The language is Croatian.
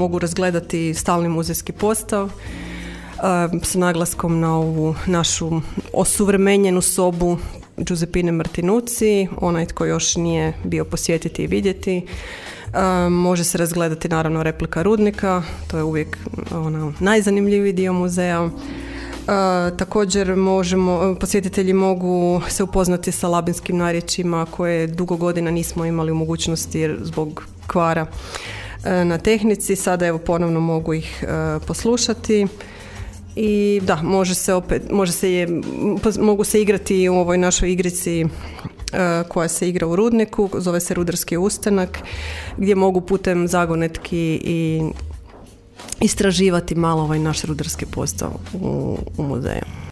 mogu razgledati stalni muzejski postav s naglaskom na ovu našu osuvremenjenu sobu Giuseppine Martinuzzi, onaj tko još nije bio posjetiti i vidjeti. Može se razgledati naravno replika rudnika, to je uvijek najzanimljiviji dio muzeja. Također posjetitelji mogu se upoznati sa labinskim narječjima koje dugo godina nismo imali u mogućnosti zbog kvara na tehnici. Sada evo ponovno mogu ih poslušati. I da, mogu se igrati u ovoj našoj igrici koja se igra u rudniku, zove se Rudarski ustanak, gdje mogu putem zagonetki i istraživati malo ovaj naš rudarski postav u muzeju.